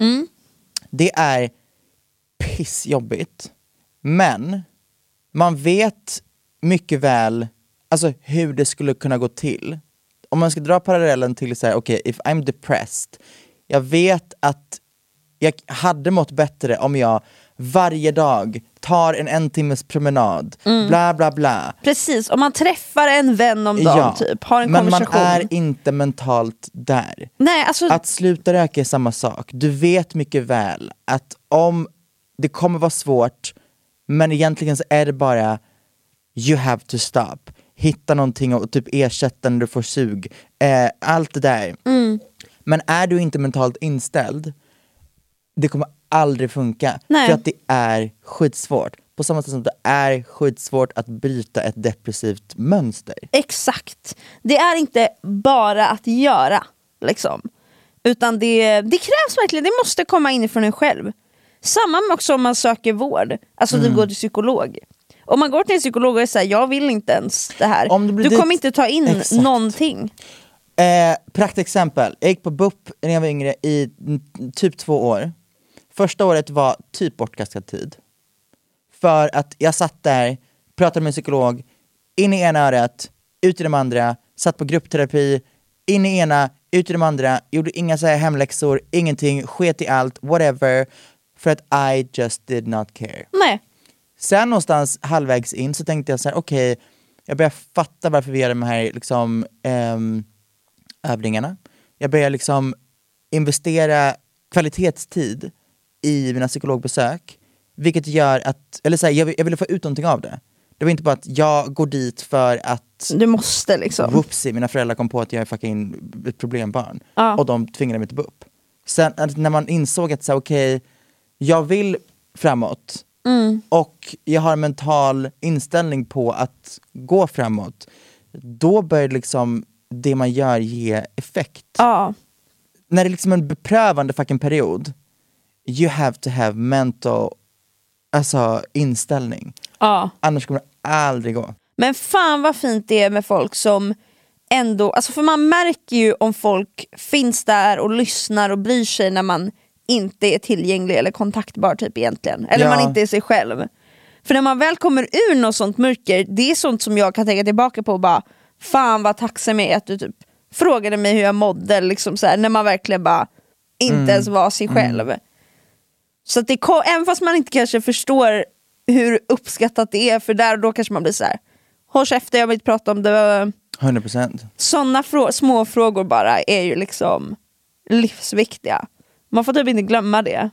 Det är pissjobbigt, men man vet mycket väl alltså hur det skulle kunna gå till. Om man ska dra parallellen till så här, okej, if I'm depressed, jag vet att jag hade mått bättre om jag varje dag tar en timmes promenad, bla bla bla. Precis, om man träffar en vän om dagen typ, har en konversation. Men man är inte mentalt där. Nej, alltså... Att sluta röka är samma sak. Du vet mycket väl att om det kommer vara svårt, men egentligen så är det bara you have to stop. Hitta någonting och typ ersätta när du får sug. Allt det där. Men är du inte mentalt inställd, det kommer aldrig funka. Nej. För att det är skitsvårt. På samma sätt som det är skitsvårt att bryta ett depressivt mönster. Exakt. Det är inte bara att göra liksom. Utan det krävs verkligen, det måste komma inifrån en själv. Samma också om man söker vård. Alltså du går till psykolog. Om man går till en psykolog och säger jag vill inte ens det här. Du kommer inte ta in någonting. Praktexempel. Jag gick på BUP när jag var yngre i typ 2 år. Första året var typ bortkastad tid. För att jag satt där, pratade med en psykolog, in i ena örat, ut i de andra, satt på gruppterapi, in i ena, ut i de andra, gjorde inga så här hemläxor, ingenting, sket i allt, whatever. För att I just did not care. Nej. Sen någonstans halvvägs in så tänkte jag så här: okej, Jag börjar fatta varför vi gör de här liksom, övningarna. Jag börjar liksom investera kvalitetstid i mina psykologbesök, vilket gör att, eller så här, jag ville få ut någonting av det. Det var inte bara att jag går dit för att du måste liksom. Whoopsie, mina föräldrar kom på att jag är fucking ett problembarn. Ja. Och de tvingade mig till BUP. Sen när man insåg att okej, jag vill framåt. Och jag har en mental inställning på att gå framåt. Då börjar liksom det man gör ge effekt. Ja. När det är liksom en beprövande fucking period, you have to have mental inställning. Ja. Annars kommer det aldrig gå. Men fan vad fint det är med folk som ändå, alltså för man märker ju om folk finns där och lyssnar och bryr sig när man inte är tillgänglig eller kontaktbar typ egentligen. Eller man inte är sig själv. För när man väl kommer ur något sånt mörker, det är sånt som jag kan tänka tillbaka på och bara, fan vad tacksam jag är att du typ frågade mig hur jag mådde liksom så här, när man verkligen bara inte ens var sig själv. Så att det, även fast man inte kanske förstår hur uppskattat det är, för där och då kanske man blir så här, håll käften, jag vill inte prata om det. 100%. Sådana små frågor bara är ju liksom livsviktiga. Man får typ inte glömma det.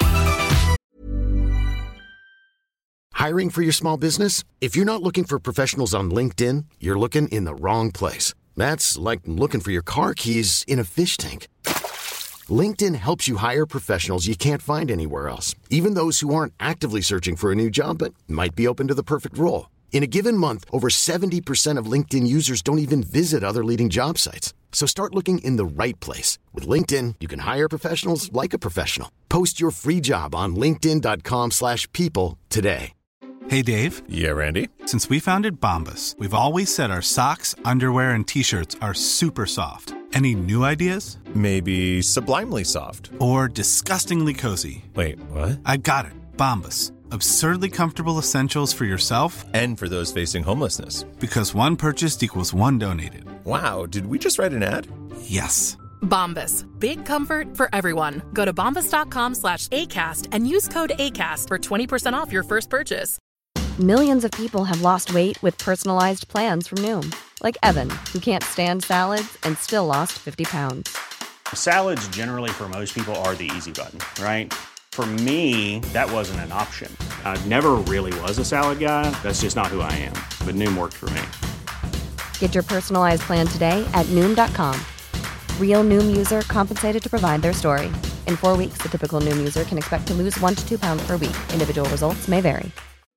Hiring for your small business? If you're not looking for professionals on LinkedIn, you're looking in the wrong place. That's like looking for your car keys in a fish tank. LinkedIn helps you hire professionals you can't find anywhere else, even those who aren't actively searching for a new job but might be open to the perfect role. In a given month, over 70% of LinkedIn users don't even visit other leading job sites. So start looking in the right place. With LinkedIn, you can hire professionals like a professional. Post your free job on linkedin.com/people today. Hey, Dave. Yeah, Randy. Since we founded Bombas, we've always said our socks, underwear, and T-shirts are super soft. Any new ideas? Maybe sublimely soft. Or disgustingly cozy. Wait, what? I got it. Bombas. Absurdly comfortable essentials for yourself and for those facing homelessness. Because one purchased equals one donated. Wow, did we just write an ad? Yes. Bombas. Big comfort for everyone. Go to bombas.com/ACAST and use code ACAST for 20% off your first purchase. Millions of people have lost weight with personalized plans from Noom. Like Evan, who can't stand salads and still lost 50 pounds. Salads generally for most people are the easy button, right? For me, that wasn't an option. I never really was a salad guy. That's just not who I am. But Noom worked for me. Get your personalized plan today at Noom.com. Real Noom user compensated to provide their story. In 4 weeks, the typical Noom user can expect to lose 1 to 2 pounds per week. Individual results may vary.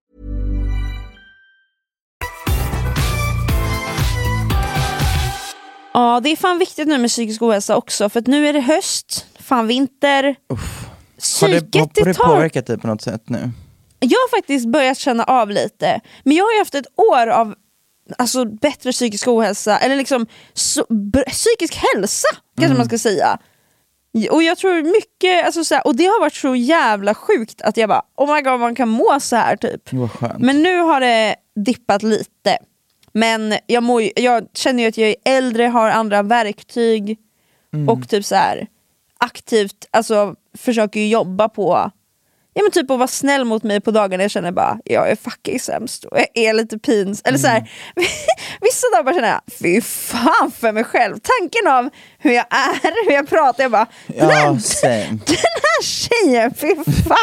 Ja, det är fan viktigt nu med psykisk ohälsa också, för att nu är det höst, fan vinter. Har det påverkat dig på något sätt nu? Jag har faktiskt börjat känna av lite, men jag har ju haft ett år av bättre psykisk ohälsa, eller liksom psykisk hälsa kanske man ska säga. Och jag tror mycket, och det har varit så jävla sjukt att jag bara, oh my god, man kan må så här typ. Men nu har det dippat lite. Men jag känner ju att jag är äldre, har andra verktyg och typ så här aktivt försöker ju jobba på typ att vara snäll mot mig på dagarna jag känner bara, jag är fucking sämst och jag är lite pins. Eller så här, vissa dagar bara känner jag, fy fan för mig själv. Tanken av hur jag är, hur jag pratar, jag bara, den här tjejen, fy fan.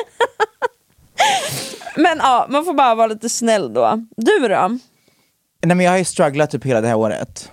Men ja, man får bara vara lite snäll då. Du då? Nej, men jag har ju strugglat typ hela det här året.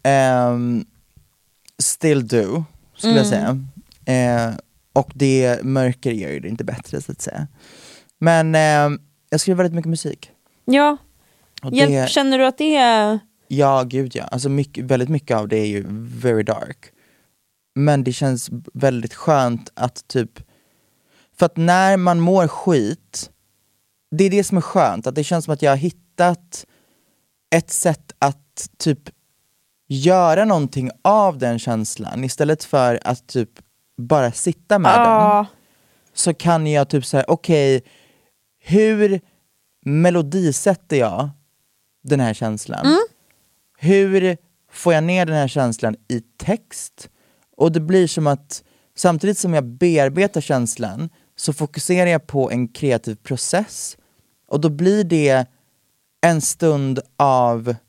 Still do, skulle jag säga. Och det mörker gör ju det inte bättre, så att säga. Men jag skriver väldigt mycket musik. Ja. Känner du att det är... Ja, gud ja. Väldigt mycket av det är ju very dark. Men det känns väldigt skönt att typ... För att när man mår skit, det är det som är skönt. Att det känns som att jag har hittat ett sätt att typ göra någonting av den känslan. Istället för att typ bara sitta med den. Så kan jag typ säga, okej, hur melodisätter jag den här känslan? Hur får jag ner den här känslan i text? Och det blir som att samtidigt som jag bearbetar känslan så fokuserar jag på en kreativ process. Och då blir det en stund av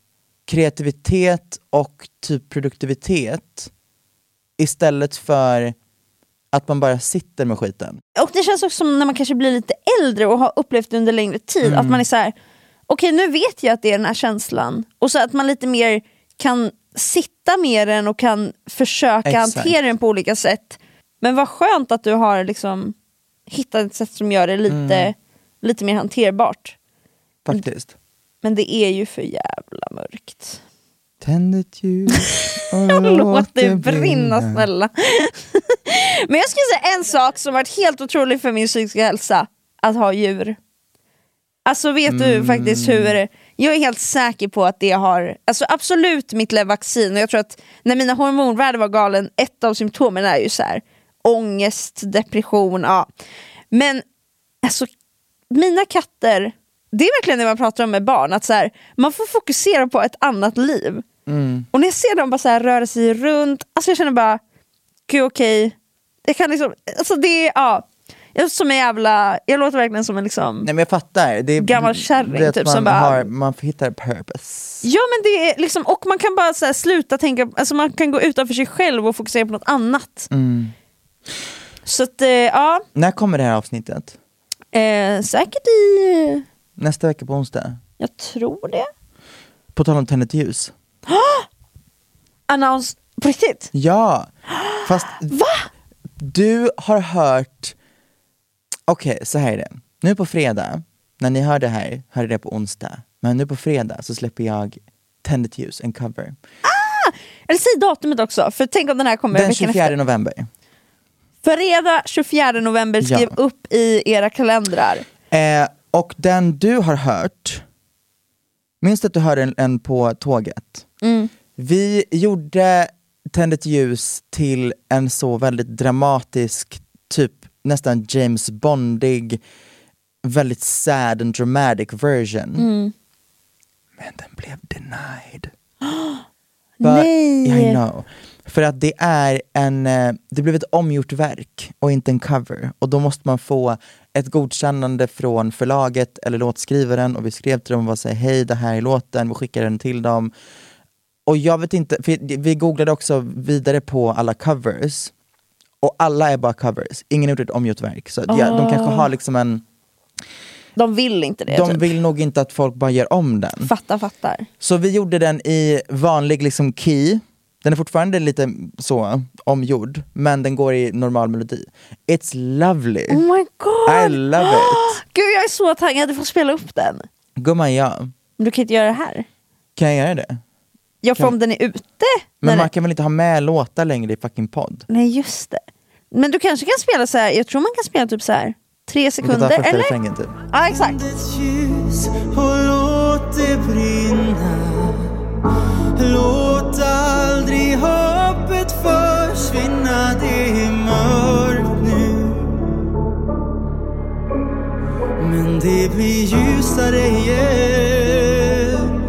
kreativitet och typ produktivitet istället för att man bara sitter med skiten. Och det känns också som när man kanske blir lite äldre och har upplevt det under längre tid, att man är så här: okej, nu vet jag att det är den här känslan, och så att man lite mer kan sitta med den och kan försöka hantera den på olika sätt. Men vad skönt att du har liksom hittat ett sätt som gör det lite mer hanterbart. Faktiskt. Men det är ju för jävla mörkt. Tänd ett ljus och låt det brinna, snälla. Men jag skulle säga en sak som varit helt otrolig för min psykiska hälsa: att ha djur. Alltså vet du faktiskt hur... Jag är helt säker på att det har... Alltså absolut mitt vaccin. Och jag tror att när mina hormonvärden var galen, ett av symptomen är ju så här: ångest, depression, ja. Men alltså, mina katter... Det är verkligen det man pratar om med barn, att så här, man får fokusera på ett annat liv. Och när jag ser dem bara så här röra sig runt, alltså jag känner bara, gud okej. Jag kan liksom, alltså det är, jag som är jävla, jag låter verkligen som en liksom... Nej men jag fattar, det är gammal kärring typ, som bara... Man får hitta purpose. Ja men det är liksom, och man kan bara så här sluta tänka, alltså man kan gå utanför sig själv och fokusera på något annat. Så att, ja. När kommer det här avsnittet? Säkert i... Nästa vecka på onsdag. Jag tror det. På tal om Tänd ett ljus. Announce på riktigt? Ja. Fast va? Du har hört... Okej, så här är det. Nu på fredag, när ni hör det här, hör det på onsdag. Men nu på fredag så släpper jag Tänd ett ljus, en cover. Eller säg datumet också, för tänk om den här kommer den 24 efter. November. Fredag 24 november, skriv upp i era kalendrar. Och den du har hört, minst att du hörde en på tåget. Vi gjorde Tänd ett ljus till en så väldigt dramatisk, typ nästan James Bondig, väldigt sad and dramatic version. Men den blev denied. Nej! I know. För att det blev ett omgjort verk och inte en cover. Och då måste man få ett godkännande från förlaget eller låtskrivaren. Och vi skrev till dem och sa hej, det här är låten, vi skickar den till dem. Och jag vet inte, för vi googlade också vidare på alla covers. Och alla är bara covers, ingen har gjort ett omgjort verk. Så de kanske har liksom en... De vill inte det. De vill nog inte att folk bara gör om den. Fattar. Så vi gjorde den i vanlig liksom key. Den är fortfarande lite så omgjord, men den går i normal melodi. It's lovely. Oh my god. I love it. Gud, jag är så taggad, du får spela upp den. Gumman, ja. Men du kan inte göra det här. Kan jag göra det? Ja, för om den är ute. Men man kan väl inte ha med låtar längre i fucking podd? Nej, just det. Men du kanske kan spela så här. Jag tror man kan spela typ så här 3 sekunder, eller? Refrängen, typ. Ja, exakt. Ljus och låt det brinna. Låt aldrig hoppet försvinna. Det är mörkt nu, men det blir ljusare igen.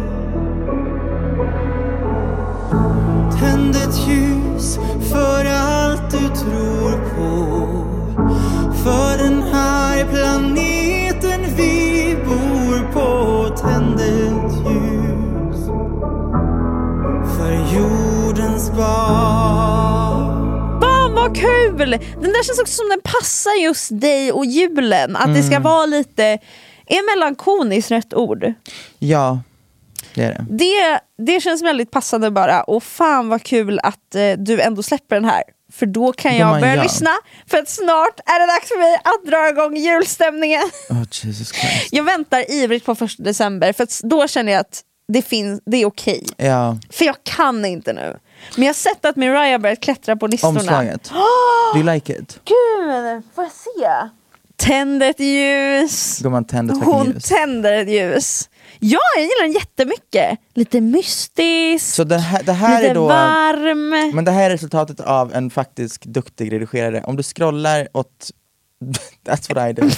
Tänd ett ljus för allt du tror på, för den här planeten vi bor på. Tänd ett ljus för jordens barn. Fan vad kul! Den där känns också som den passar just dig och julen. Att det ska vara lite... Är melankoliskt rätt ord? Ja, det är det. Det känns väldigt passande bara. Och fan vad kul att du ändå släpper den här. För då kan jag börja lyssna. För att snart är det dags för mig att dra igång julstämningen. Oh, Jesus Christ. Jag väntar ivrigt på 1 december. För att då känner jag att det är okej. Ja. För jag kan inte nu. Men jag har sett att Mariah börjat klättra på listorna. Omslaget. Do you like it? Gud, får jag se? Tänd ett ljus. Hon tänder ett ljus. Ja, jag gillar den jättemycket. Lite mystisk. Så det här lite är då varm. Men det här är resultatet av en faktisk duktig redigerare. Om du scrollar åt... That's what I do.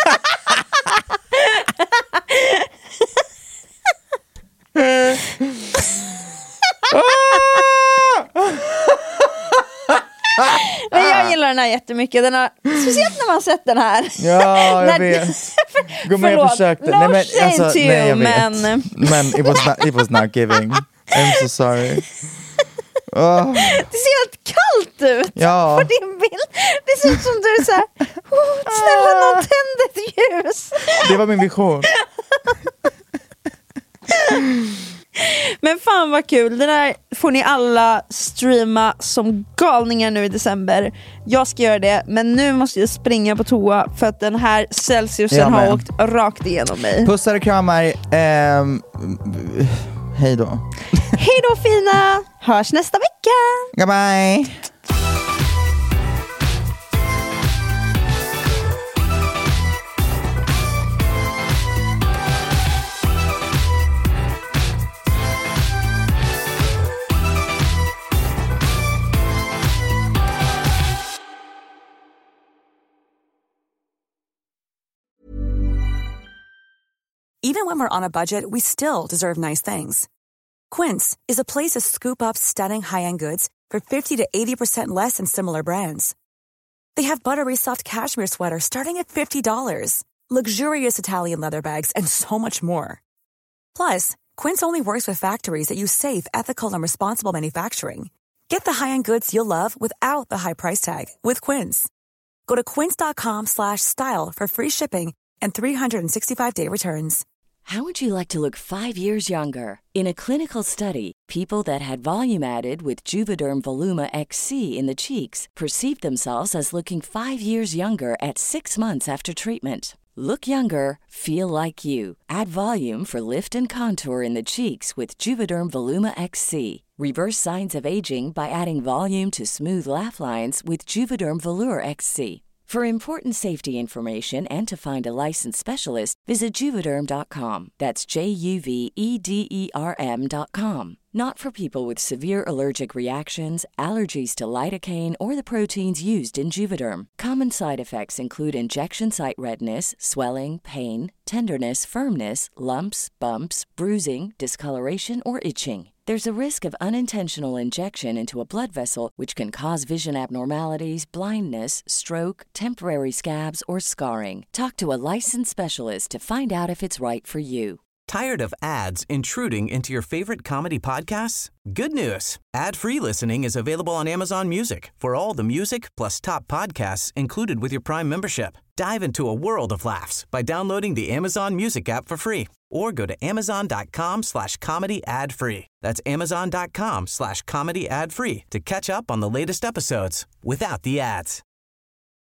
Men jag gillar den här jättemycket. Speciellt när man sett den här. Ja, jag vet. Jag försökte. Men it was not giving. I'm so sorry. Det ser helt kallt ut på din bild. Det ser ut som du är såhär, snälla någon tände ett ljus. Det var min vision. Men fan vad kul, det där får ni alla streama som galningar nu i december. Jag ska göra det, men nu måste jag springa på toa för att den här Celsiusen har åkt rakt igenom mig. Pussar och kramar, hej då. Hej då fina, hörs nästa vecka. Goodbye. Even when we're on a budget, we still deserve nice things. Quince is a place to scoop up stunning high-end goods for 50 to 80% less than similar brands. They have buttery soft cashmere sweaters starting at $50, luxurious Italian leather bags, and so much more. Plus, Quince only works with factories that use safe, ethical, and responsible manufacturing. Get the high-end goods you'll love without the high price tag with Quince. Go to quince.com/style for free shipping and 365-day returns. How would you like to look 5 years younger? In a clinical study, people that had volume added with Juvederm Voluma XC in the cheeks perceived themselves as looking 5 years younger at 6 months after treatment. Look younger, feel like you. Add volume for lift and contour in the cheeks with Juvederm Voluma XC. Reverse signs of aging by adding volume to smooth laugh lines with Juvederm Volure XC. For important safety information and to find a licensed specialist, visit Juvederm.com. That's JUVEDERM.com. Not for people with severe allergic reactions, allergies to lidocaine, or the proteins used in Juvederm. Common side effects include injection site redness, swelling, pain, tenderness, firmness, lumps, bumps, bruising, discoloration, or itching. There's a risk of unintentional injection into a blood vessel, which can cause vision abnormalities, blindness, stroke, temporary scabs, or scarring. Talk to a licensed specialist to find out if it's right for you. Tired of ads intruding into your favorite comedy podcasts? Good news. Ad-free listening is available on Amazon Music for all the music plus top podcasts included with your Prime membership. Dive into a world of laughs by downloading the Amazon Music app for free or go to amazon.com/comedy ad-free. That's amazon.com/comedy ad-free to catch up on the latest episodes without the ads.